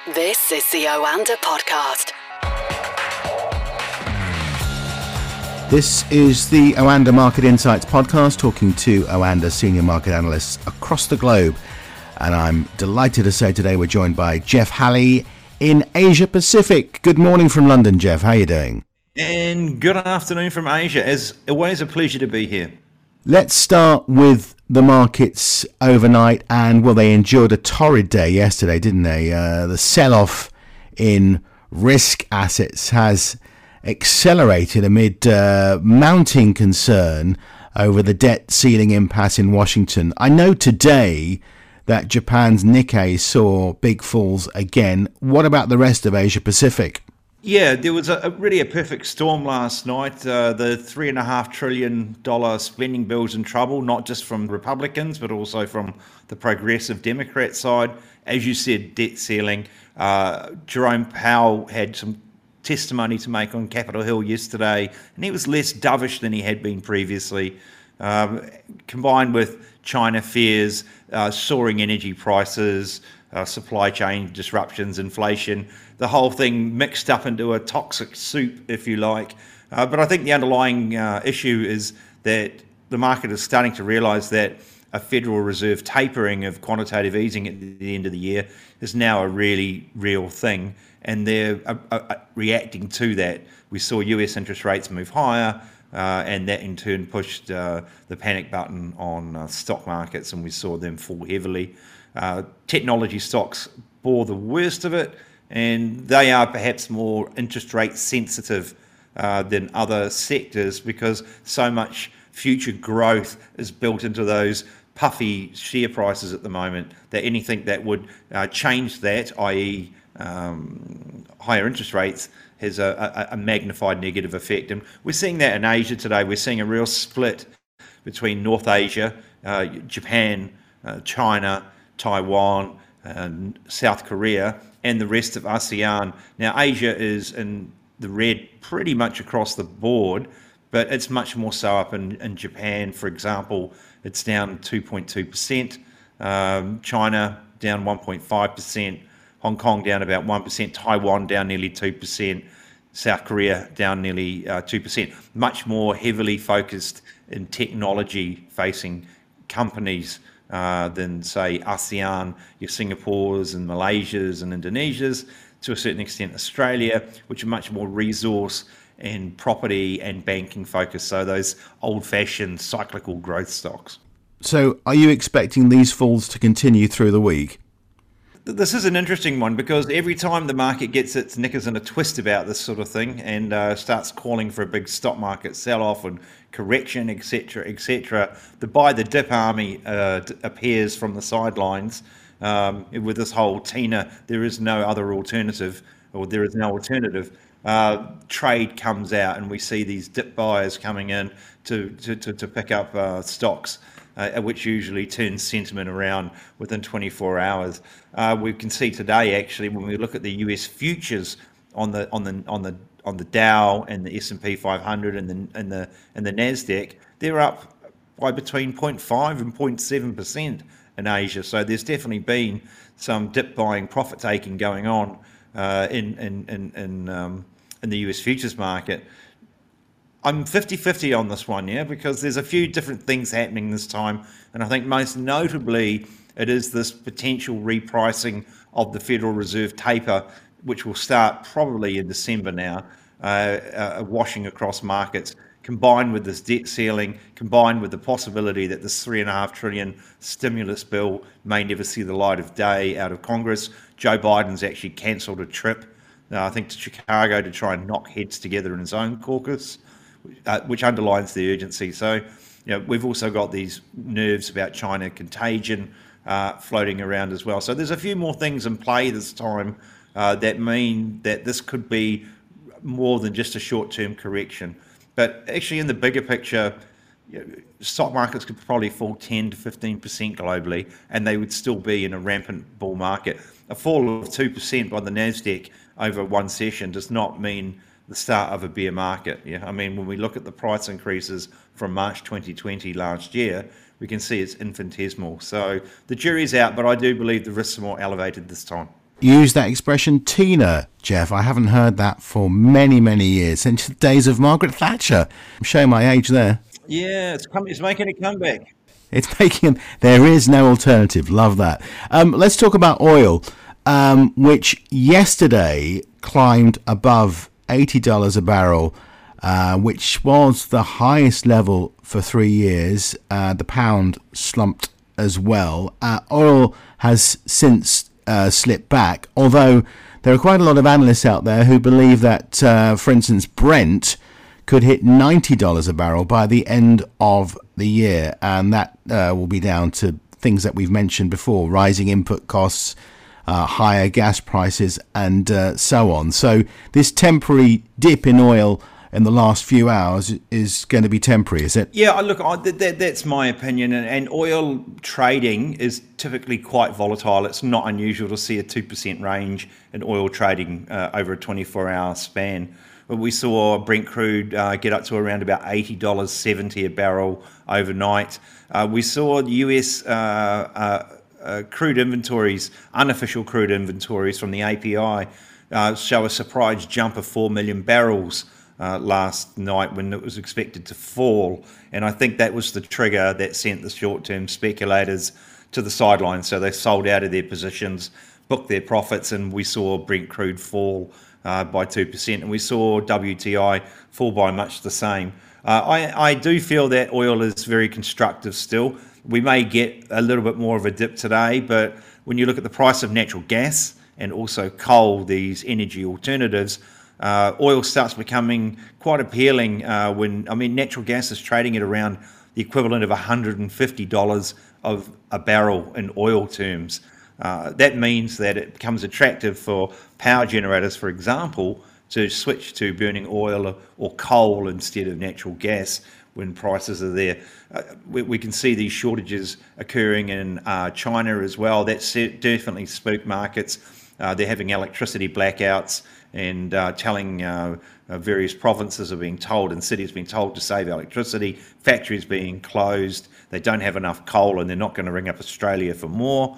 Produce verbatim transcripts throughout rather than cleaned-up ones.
This is the Oanda Podcast. This is the Oanda Market Insights Podcast, talking to Oanda senior market analysts across the globe. And I'm delighted to say today we're joined by Jeff Halley in Asia Pacific. Good morning from London, Jeff. How are you doing? And good afternoon from Asia. As always, a pleasure to be here. Let's start with the markets overnight, and well, they endured a torrid day yesterday, didn't they? Uh, the sell-off in risk assets has accelerated amid uh, mounting concern over the debt ceiling impasse in Washington. I know today that Japan's Nikkei saw big falls again. What about the rest of Asia Pacific? Yeah, there was a, a really a perfect storm last night. Uh, the three and a half trillion dollar spending bill's in trouble, not just from Republicans, but also from the progressive Democrat side. As you said, debt ceiling. Uh, Jerome Powell had some testimony to make on Capitol Hill yesterday, and he was less dovish than he had been previously. Um, combined with China fears, uh, soaring energy prices, uh, supply chain disruptions, inflation, the whole thing mixed up into a toxic soup, if you like. Uh, but I think the underlying uh, issue is that the market is starting to realise that a Federal Reserve tapering of quantitative easing at the end of the year is now a really real thing, and they're uh, uh, reacting to that. We saw U S interest rates move higher, uh, and that in turn pushed uh, the panic button on uh, stock markets, and we saw them fall heavily. Uh, technology stocks bore the worst of it, and they are perhaps more interest rate sensitive uh, than other sectors because so much future growth is built into those puffy share prices at the moment that anything that would uh, change that, that is um, higher interest rates, has a, a, a magnified negative effect. And we're seeing that in Asia today. We're seeing a real split between North Asia, uh, Japan, uh, China, Taiwan, and South Korea, and the rest of ASEAN. Now, Asia is in the red pretty much across the board, but it's much more so up in, in Japan, for example. It's down two point two percent. Um, China down one point five percent. Hong Kong down about one percent. Taiwan down nearly two percent. South Korea down nearly uh, two percent. Much more heavily focused in technology-facing companies uh, than, say, ASEAN, your Singapores and Malaysias and Indonesias, to a certain extent Australia, which are much more resource and property and banking focused, so those old-fashioned cyclical growth stocks. So are you expecting these falls to continue through the week? This is an interesting one because every time the market gets its knickers in a twist about this sort of thing and uh, starts calling for a big stock market sell-off and correction, et cetera, et cetera, the buy the dip army uh, appears from the sidelines um, with this whole Tina, there is no other alternative, or there is no alternative. Uh, trade comes out and we see these dip buyers coming in to to, to, to pick up uh, stocks, uh, which usually turns sentiment around within twenty-four hours. Uh, we can see today, actually, when we look at the U S futures on the on the on the on the Dow and the S and P five hundred and the and the and the Nasdaq, they're up by between zero point five and zero point seven percent in Asia. So there's definitely been some dip buying, profit taking going on uh, in in in in, um, in the U S futures market. I'm fifty-fifty on this one, yeah, because there's a few different things happening this time, and I think most notably it is this potential repricing of the Federal Reserve taper, which will start probably in December now, uh, uh, washing across markets, combined with this debt ceiling, combined with the possibility that this three and a half trillion stimulus bill may never see the light of day out of Congress. Joe Biden's actually cancelled a trip, uh, I think, to Chicago to try and knock heads together in his own caucus, uh, which underlines the urgency. So, you know, we've also got these nerves about China contagion uh, floating around as well. So there's a few more things in play this time uh, that mean that this could be more than just a short-term correction. But actually, in the bigger picture, you know, stock markets could probably fall ten to fifteen percent globally, and they would still be in a rampant bull market. A fall of two percent by the Nasdaq over one session does not mean the start of a bear market. Yeah, I mean, when we look at the price increases from March twenty twenty last year, we can see it's infinitesimal. So the jury's out, but I do believe the risks are more elevated this time. use that expression, Tina, Jeff? I haven't heard that for many, many years, since the days of Margaret Thatcher. I'm showing my age there. Yeah, it's, come, it's making a comeback. It's making, there is no alternative. Love that. Um, let's talk about oil, um, which yesterday climbed above eighty dollars a barrel, uh, which was the highest level for three years. Uh, the pound slumped as well. Uh, oil has since uh, slipped back, although there are quite a lot of analysts out there who believe that, uh, for instance, Brent could hit ninety dollars a barrel by the end of the year, and that uh, will be down to things that we've mentioned before: rising input costs, uh, higher gas prices, and uh, so on. So this temporary dip in oil in the last few hours is going to be temporary, is it? Yeah, look, I, that, that's my opinion. And, and oil trading is typically quite volatile. It's not unusual to see a two percent range in oil trading uh, over a twenty-four hour span. We saw Brent crude uh, get up to around about eighty dollars seventy a barrel overnight. Uh, we saw the U S uh, uh, uh, crude inventories, unofficial crude inventories from the A P I, uh, show a surprise jump of four million barrels uh, last night when it was expected to fall. And I think that was the trigger that sent the short-term speculators to the sidelines. So they sold out of their positions, booked their profits, and we saw Brent crude fall Uh, by two percent, and we saw W T I fall by much the same. Uh, I, I do feel that oil is very constructive still. We may get a little bit more of a dip today, but when you look at the price of natural gas and also coal, these energy alternatives, uh, oil starts becoming quite appealing uh, when, I mean, natural gas is trading at around the equivalent of one hundred fifty dollars of a barrel in oil terms. Uh, that means that it becomes attractive for power generators, for example, to switch to burning oil or, or coal instead of natural gas when prices are there. Uh, we, we can see these shortages occurring in uh, China as well. That's definitely spooked markets. Uh, they're having electricity blackouts and uh, telling uh, uh, various provinces are being told and cities being told to save electricity, factories being closed, they don't have enough coal and they're not going to ring up Australia for more.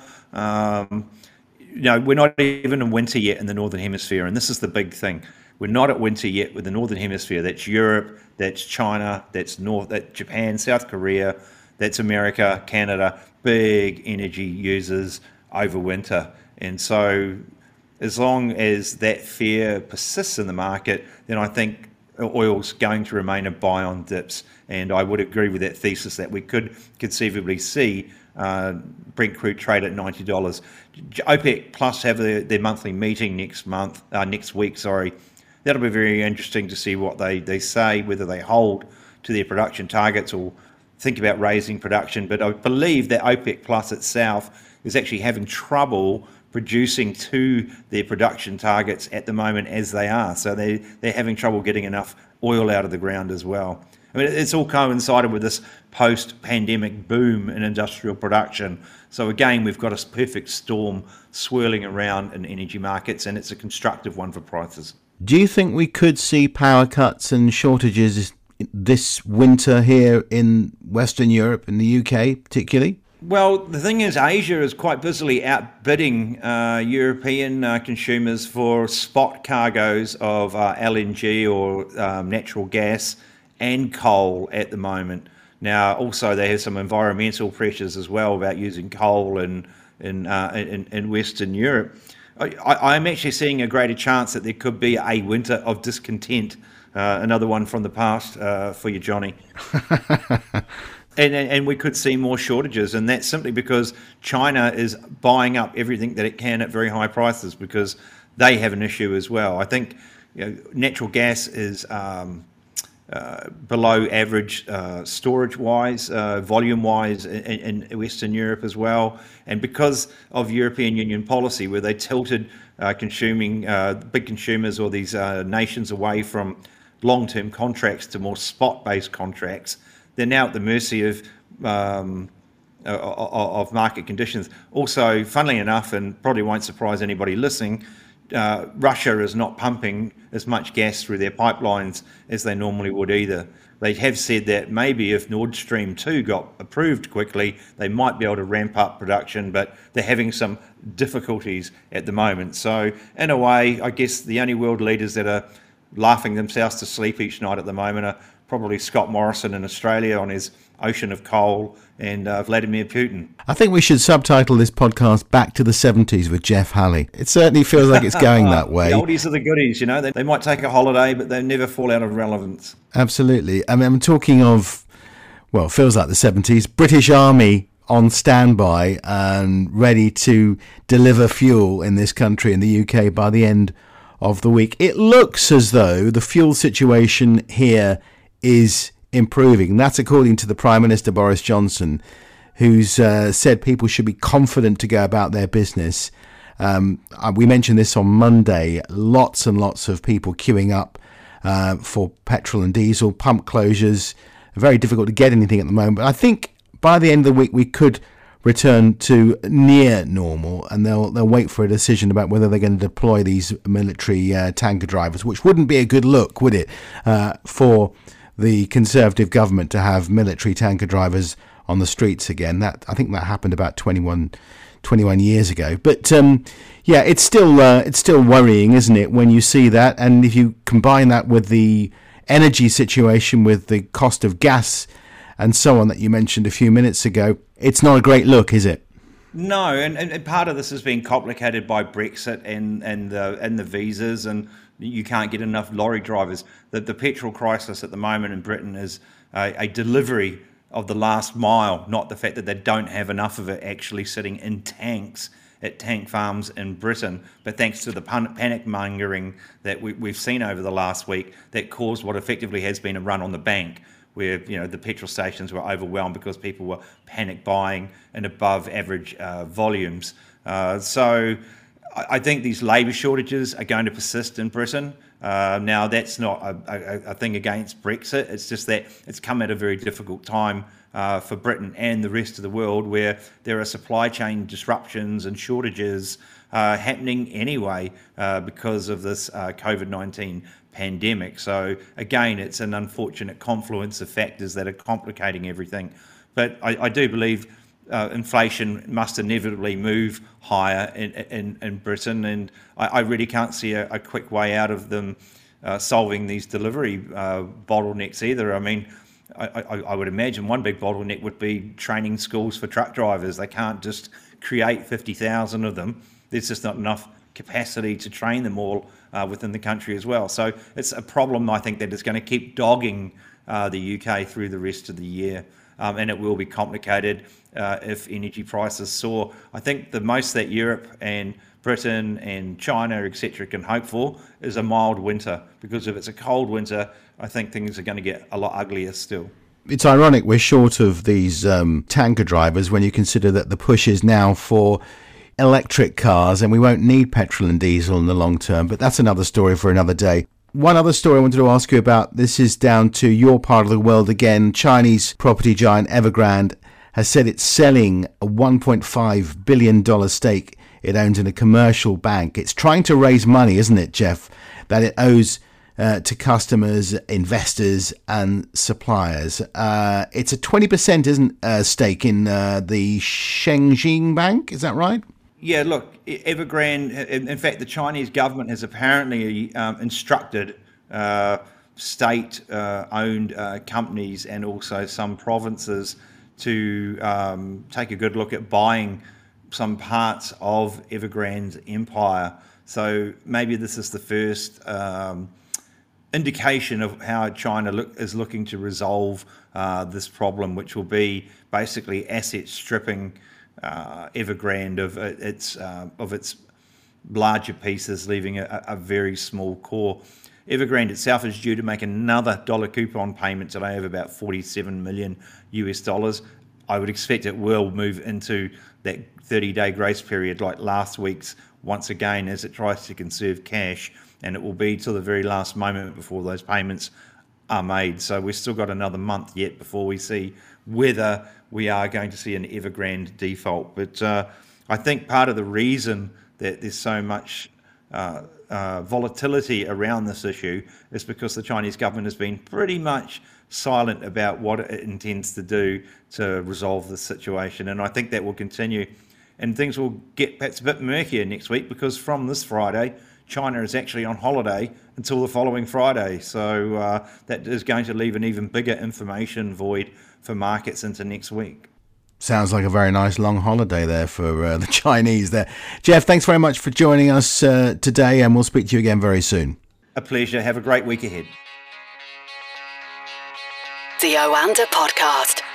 Um, you know, we're not even in winter yet in the Northern Hemisphere, and this is the big thing. We're not at winter yet with the Northern Hemisphere. That's Europe, that's China, that's North, that's Japan, South Korea, that's America, Canada, big energy users over winter. And so as long as that fear persists in the market, then I think oil's going to remain a buy on dips. And I would agree with that thesis that we could conceivably see uh, Brent crude trade at ninety dollars. OPEC Plus have their, their monthly meeting next month, uh, next week, sorry. That'll be very interesting to see what they, they say, whether they hold to their production targets or think about raising production. But I believe that OPEC Plus itself is actually having trouble producing to their production targets at the moment as they are. So they, they're having trouble getting enough oil out of the ground as well. I mean, it's all coincided with this post-pandemic boom in industrial production. So again, we've got a perfect storm swirling around in energy markets, and it's a constructive one for prices. Do you think we could see power cuts and shortages this winter here in Western Europe, in the U K particularly? Well, the thing is, Asia is quite busily outbidding uh, European uh, consumers for spot cargoes of uh, L N G or um, natural gas and coal at the moment. Now, also they have some environmental pressures as well about using coal in in uh, in, in Western Europe. I, I'm actually seeing a greater chance that there could be a winter of discontent. Uh, another one from the past uh, for you, Johnny. And, and we could see more shortages, and that's simply because China is buying up everything that it can at very high prices because they have an issue as well. I think you know, natural gas is um, uh, below average uh, storage-wise, uh, volume-wise in, in Western Europe as well. And because of European Union policy, where they tilted uh, consuming uh, big consumers or these uh, nations away from long-term contracts to more spot-based contracts, they're now at the mercy of um, of market conditions. Also, funnily enough, and probably won't surprise anybody listening, uh, Russia is not pumping as much gas through their pipelines as they normally would either. They have said that maybe if Nord Stream two got approved quickly, they might be able to ramp up production, but they're having some difficulties at the moment. So in a way, I guess the only world leaders that are laughing themselves to sleep each night at the moment are probably Scott Morrison in Australia on his ocean of coal and uh, Vladimir Putin. I think we should subtitle this podcast Back to the seventies with Jeff Halley. It certainly feels like it's going that way. The oldies are the goodies, you know. They, they might take a holiday, but they never fall out of relevance. Absolutely. I mean, I'm talking of, well, it feels like the seventies. British Army on standby and ready to deliver fuel in this country, in the U K, by the end of the week. It looks as though the fuel situation here is improving. That's according to the Prime Minister Boris Johnson, who's uh, said people should be confident to go about their business. Um, we mentioned this on Monday. Lots and lots of people queuing up uh, for petrol and diesel, pump closures. Very difficult to get anything at the moment. But I think by the end of the week we could return to near normal, and they'll they'll wait for a decision about whether they're going to deploy these military uh, tanker drivers, which wouldn't be a good look, would it, uh, for the Conservative government to have military tanker drivers on the streets again. That I think that happened about twenty-one, twenty-one years ago. But um, yeah, it's still uh, it's still worrying, isn't it, when you see that? And if you combine that with the energy situation, with the cost of gas and so on that you mentioned a few minutes ago, it's not a great look, is it? No, and, and part of this has been complicated by Brexit and and the and the visas, and you can't get enough lorry drivers. The, the petrol crisis at the moment in Britain is a, a delivery of the last mile, not the fact that they don't have enough of it actually sitting in tanks at tank farms in Britain, but thanks to the pan- panic mongering that we, we've seen over the last week that caused what effectively has been a run on the bank, where you know the petrol stations were overwhelmed because people were panic buying in above average uh, volumes. Uh, so I think these labour shortages are going to persist in Britain. Uh, now, that's not a, a, a thing against Brexit. It's just that it's come at a very difficult time uh, for Britain and the rest of the world, where there are supply chain disruptions and shortages uh, happening anyway uh, because of this uh, COVID nineteen pandemic. So again, it's an unfortunate confluence of factors that are complicating everything. But I, I do believe Uh, inflation must inevitably move higher in, in, in Britain, and I, I really can't see a, a quick way out of them uh, solving these delivery uh, bottlenecks either. I mean, I, I, I would imagine one big bottleneck would be training schools for truck drivers. They can't just create fifty thousand of them. There's just not enough capacity to train them all uh, within the country as well. So it's a problem, I think, that is going to keep dogging uh, the U K through the rest of the year. Um, and it will be complicated uh, if energy prices soar. I think the most that Europe and Britain and China, et cetera, can hope for is a mild winter, because if it's a cold winter, I think things are going to get a lot uglier still. It's ironic we're short of these um, tanker drivers when you consider that the push is now for electric cars, and we won't need petrol and diesel in the long term. But that's another story for another day. One other story I wanted to ask you about, this is down to your part of the world again. Chinese property giant Evergrande has said it's selling a one point five billion dollars stake it owns in a commercial bank. It's trying to raise money, isn't it, Jeff, that it owes uh, to customers, investors and suppliers. Uh, it's a twenty percent isn't uh, stake in uh, the Shenzhen Bank, is that right? Yeah, look, Evergrande, in fact, the Chinese government has apparently um, instructed uh, state-owned uh, uh, companies and also some provinces to um, take a good look at buying some parts of Evergrande's empire. So maybe this is the first um, indication of how China look, is looking to resolve uh, this problem, which will be basically asset stripping Uh, Evergrande of uh, its uh, of its larger pieces, leaving a, a very small core. Evergrande itself is due to make another dollar coupon payment today of about forty-seven million U S dollars. I would expect it will move into that thirty-day grace period like last week's once again, as it tries to conserve cash, and it will be till the very last moment before those payments are made. So we've still got another month yet before we see whether we are going to see an Evergrande default. But uh, I think part of the reason that there's so much uh, uh, volatility around this issue is because the Chinese government has been pretty much silent about what it intends to do to resolve the situation. And I think that will continue. And things will get perhaps a bit murkier next week, because from this Friday, China is actually on holiday until the following Friday. So uh, that is going to leave an even bigger information void for markets into next week. Sounds like a very nice long holiday there for uh, the Chinese there. Jeff, thanks very much for joining us uh, today, and we'll speak to you again very soon. A pleasure. Have a great week ahead. The Oanda Podcast.